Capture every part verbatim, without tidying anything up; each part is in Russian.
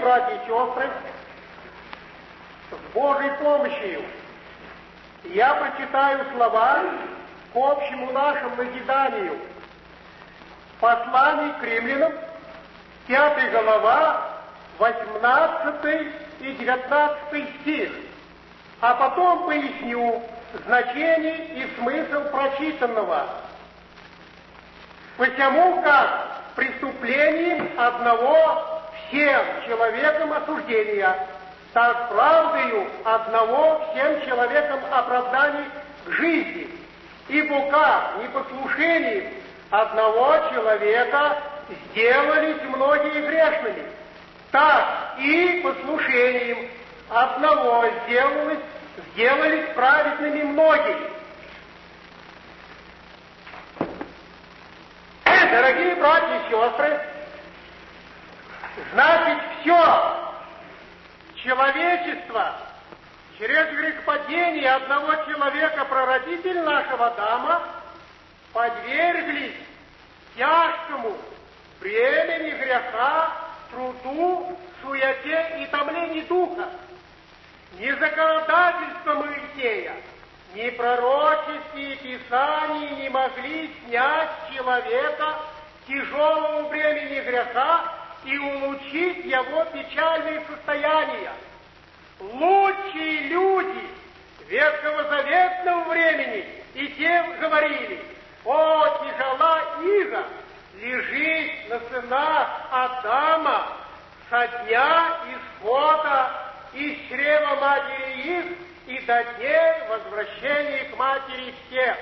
братья и сестры, с Божьей помощью я прочитаю слова к общему нашему назиданию. Послание к римлянам, пятая глава, восемнадцатый и девятнадцатый стих. А потом поясню значение и смысл прочитанного. Посему как преступлением одного всем человеком осуждения, так правдою одного всем человеком оправданий к жизни. Ибо как непослушением одного человека сделались многие грешными, так и послушением одного сделалось, сделались праведными многие. Дорогие братья и сестры, значит, все человечество через грехопадение одного человека, прародитель нашего Адама, подверглись тяжкому бремени греха, труду, суете и томлению духа. Ни законодательство Моисея, ни пророческие писания не могли снять с человека тяжелого бремени греха и улучшить его печальное состояние. Лучшие люди ветхозаветного времени и те говорили: «О, тяжела ига лежит на сынах Адама со дня исхода из чрева матери их и до дней возвращения к матери всех».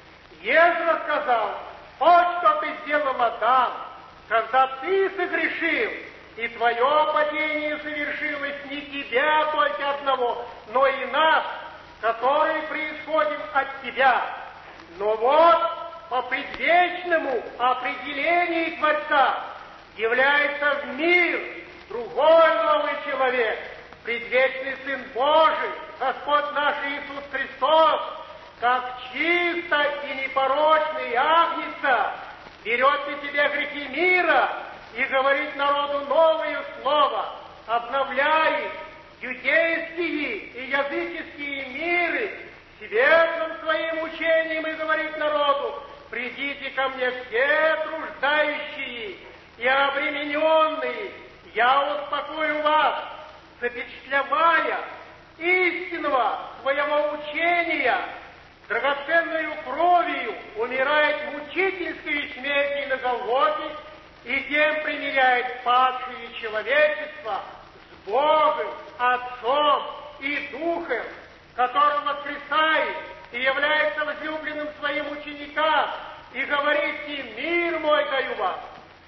Езра сказал: «Вот что ты сделал, Адам, когда ты согрешил, и твое падение совершилось не тебя только одного, но и нас, которые происходим от тебя. Но вот по предвечному определению Творца является в мир другой новый человек, предвечный Сын Божий, Господь наш Иисус Христос, как чисто и непорочный Агнца, берет на себя грехи мира и говорит народу новое слово, обновляет юдейские и языческие миры светлым своим учением и говорит народу: «Придите ко мне все труждающие и обремененные, я успокою вас», запечатлевая истинного своего учения, драгоценную кровью умирает мучительской смерти на Голгофе и тем примиряет падшее человечество с Богом, Отцом и Духом, который воскресает и является возлюбленным своим ученикам и говорит им: «Мир мой даю вам,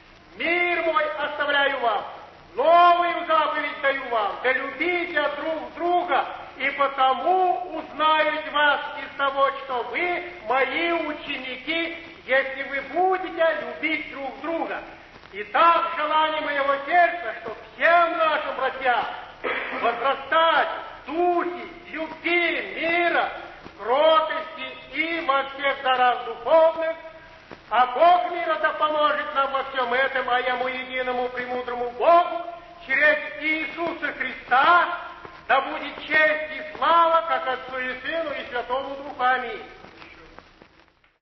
мир мой оставляю вам, новую заповедь даю вам, да любите друг друга, и потому узнают вас из того, что вы мои ученики, если вы будете любить друг друга». Итак, желание моего сердца, что всем нашим братьям возрастать в духе, любви, мира, кротости и во всех дарах духовных, а Бог мира да поможет нам во всем этом, а Ему единому премудрому Богу через Иисуса Христа да будет честь и слава, как Отцу и Сыну и Святому Духу. Аминь.